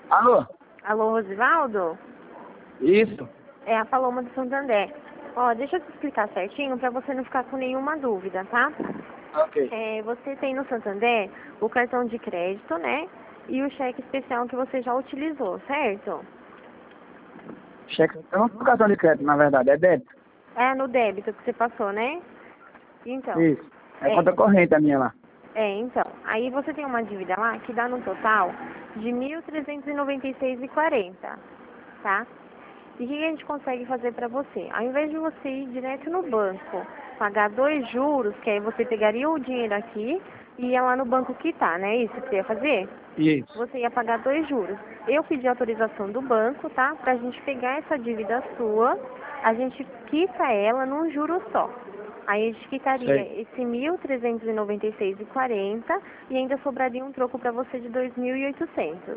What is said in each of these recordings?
Alô? Alô, Rosivaldo? Isso. É a Paloma do Santander. Ó, deixa eu te explicar certinho pra você não ficar com nenhuma dúvida, tá? Ok. Você tem no Santander o cartão de crédito, né? E o cheque especial que você já utilizou, certo? Cheque. Eu não tenho cartão de crédito, na verdade, é débito. É no débito que você passou, né? Então, Isso. É é, conta corrente a minha lá. então. Aí você tem uma dívida lá que dá no total de 1.396,40, tá? E o que a gente consegue fazer para você? Ao invés de você ir direto no banco, pagar 2 juros, que aí você pegaria o dinheiro aqui e ia lá no banco quitar, né? Isso que você ia fazer? Isso. Você ia pagar 2 juros. Eu pedi autorização do banco, tá? Pra gente pegar essa dívida sua, a gente quita ela num juro só. Aí a gente quitaria Sei. esse 1.396,40 e ainda sobraria um troco para você de 2.800.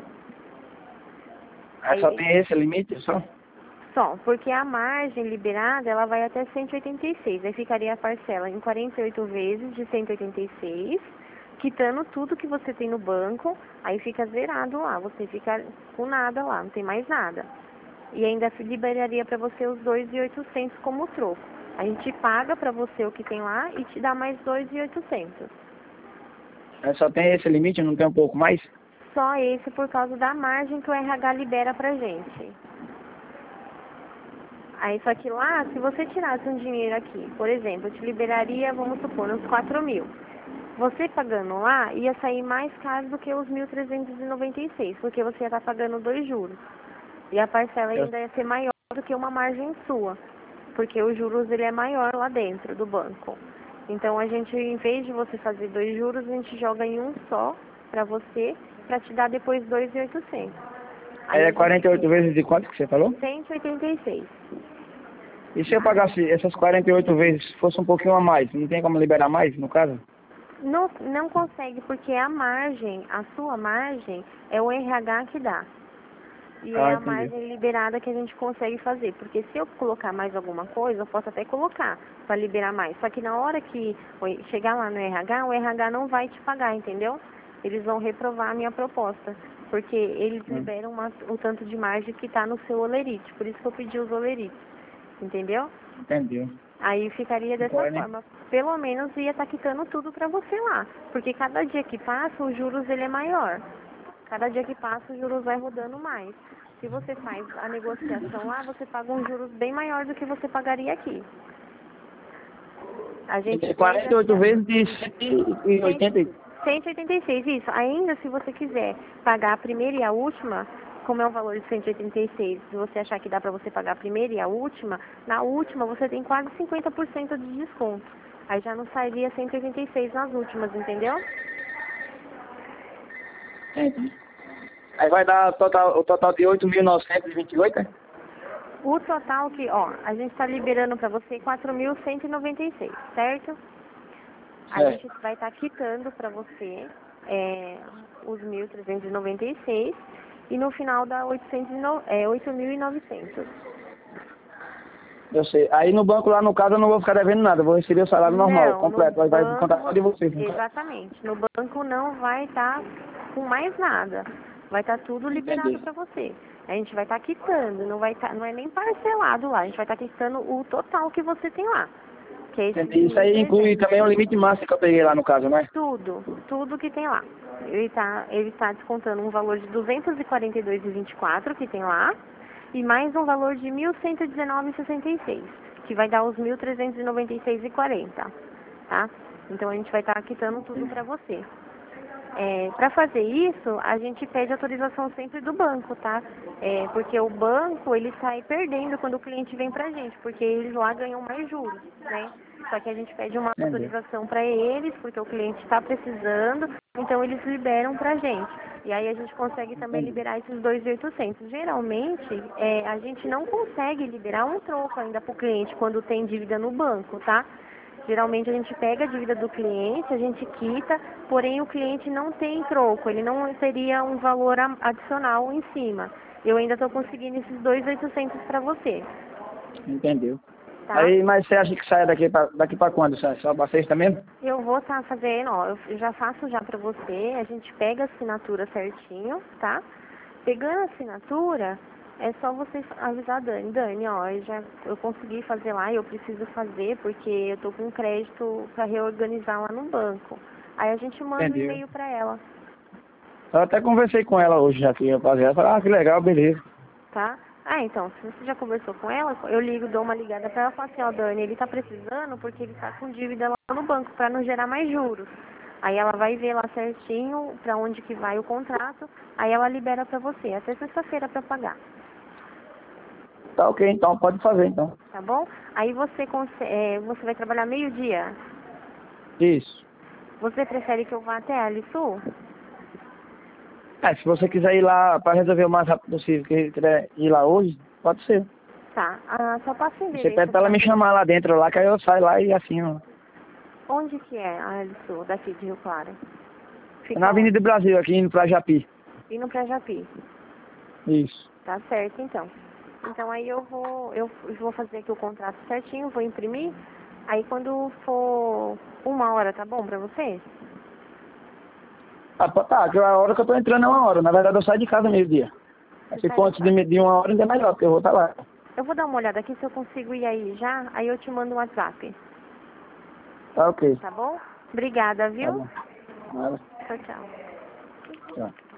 Aí só Aí tem esse limite, só? só, porque a margem liberada ela vai até 186. Aí ficaria a parcela em 48 vezes de 186, quitando tudo que você tem no banco, aí fica zerado lá, você fica com nada lá, não tem mais nada. E ainda liberaria para você os 2.800 como troco. A gente paga para você o que tem lá e te dá mais 2.800. Aí só tem esse limite, não tem um pouco mais? Só esse por causa da margem que o RH libera pra gente. Aí só que lá, se você tirasse um dinheiro aqui, por exemplo, eu te liberaria, vamos supor, uns 4.000. Você pagando lá, ia sair mais caro do que os 1.396, porque você ia estar pagando 2 juros. E a parcela Eu- ainda ia ser maior do que uma margem sua, porque os juros ele é maior lá dentro do banco. Então a gente, em vez de você fazer 2 juros, a gente joga em um só para você, para te dar depois 2.800. Aí Aí é a gente 48 quita vezes de quanto que você falou? 186. E se eu pagasse essas 48 vezes, fosse um pouquinho a mais, não tem como liberar mais, no caso? Não consegue, porque a margem, a sua margem, é o RH que dá. E é Ah, a entendi. margem liberada que a gente consegue fazer. Porque se eu colocar mais alguma coisa, eu posso até colocar para liberar mais. Só que na hora que chegar lá no RH, o RH não vai te pagar, entendeu? Eles vão reprovar a minha proposta. Porque eles liberam o tanto de margem que está no seu olerite. Por isso que eu pedi os olerites. Entendeu? Entendi. Aí ficaria dessa Então, né? forma. Pelo menos ia estar quitando tudo para você lá. Porque cada dia que passa, os juros ele é maior. Cada dia que passa, os juros vai rodando mais. Se você faz a negociação lá, você paga um juros bem maior do que você pagaria aqui. A gente É fez 48 essa vezes de 180. 186, isso. Ainda se você quiser pagar a primeira e a última, como é o valor de 186, se você achar que dá para você pagar a primeira e a última, na última você tem quase 50% de desconto. Aí já não sairia 186 nas últimas, entendeu? Entendi. Aí vai dar o total de 8.928, né? O total que, ó, a gente está liberando para você 4.196, certo? A gente Certo. vai estar quitando para você os 1.396 e no final dá 8.900. Eu sei. Aí no banco lá, no caso, eu não vou ficar devendo nada. Eu vou receber o salário normal, Não, no completo. Aí vai banco, contar só de vocês, no caso. exatamente, no banco não vai estar com mais nada. Vai estar tudo liberado Entendi. para você. A gente vai estar quitando, não é nem parcelado lá, a gente vai estar quitando o total que você tem lá, que é esse de Entendi. Isso aí inclui 1.300. também o limite máximo que eu peguei lá, no caso, né? Tudo que tem lá. Ele tá descontando um valor de 242,24 que tem lá e mais um valor de 1.119,66, que vai dar os 1.396,40, tá? Então a gente vai estar quitando tudo para você. Para fazer isso, a gente pede autorização sempre do banco, tá? Porque o banco, ele sai perdendo quando o cliente vem pra gente, porque eles lá ganham mais juros, né? Só que a gente pede uma Entendi. autorização para eles, porque o cliente está precisando, então eles liberam pra gente. E aí a gente consegue também Entendi. liberar esses 2.800. Geralmente, a gente não consegue liberar um troco ainda pro cliente quando tem dívida no banco, tá? Geralmente a gente pega a dívida do cliente, a gente quita, porém o cliente não tem troco, ele não teria um valor adicional em cima. Eu ainda estou conseguindo esses 2.800 para você, Entendeu. tá? Aí, mas você acha que sai daqui pra quando? Sai? Só pra sexta mesmo? Eu vou estar fazendo, ó, eu já faço já para você, a gente pega a assinatura certinho, tá? Pegando a assinatura, é só você avisar a Dani. Dani, ó, eu consegui fazer lá, eu preciso fazer porque eu tô com crédito para reorganizar lá no banco. Aí a gente manda um Entendi. e-mail para ela, Eu até conversei com ela hoje já aqui, rapaziada. Falei, ah, que legal, beleza. tá? Ah, então, se você já conversou com ela, eu ligo, dou uma ligada para ela e falo assim, ó, Dani, ele tá precisando porque ele tá com dívida lá no banco para não gerar mais juros. Aí ela vai ver lá certinho para onde que vai o contrato, aí ela libera para você, até sexta-feira para pagar. Tá ok, então, pode fazer, então. Tá bom? Aí você vai trabalhar meio-dia. Isso. Você prefere que eu vá até a Alisul? Se você quiser ir lá para resolver o mais rápido possível, que quiser ir lá hoje, pode ser. Tá. Ah, só passa o Você endereço pede pra ela pra me mim. chamar lá dentro, lá, que aí eu saio lá e assino. Onde que é a Alisul, daqui de Rio Claro? Fica Na onde? Avenida Brasil, aqui indo pra Japi. Indo pra Japi. Isso. Tá certo, então. Então aí eu vou fazer aqui o contrato certinho, vou imprimir. Aí quando for 1 hora, tá bom pra você? Tá, que a hora que eu tô entrando é 1 hora. Na verdade, eu saio de casa meio-dia. Você Se sai for da antes casa. de 1 hora, ainda é melhor, porque eu vou estar lá. Eu vou dar uma olhada aqui se eu consigo ir aí já, aí eu te mando um WhatsApp. Tá ok. Tá bom? Obrigada, Tá viu? bom. Nada. Tchau, tchau. Tchau.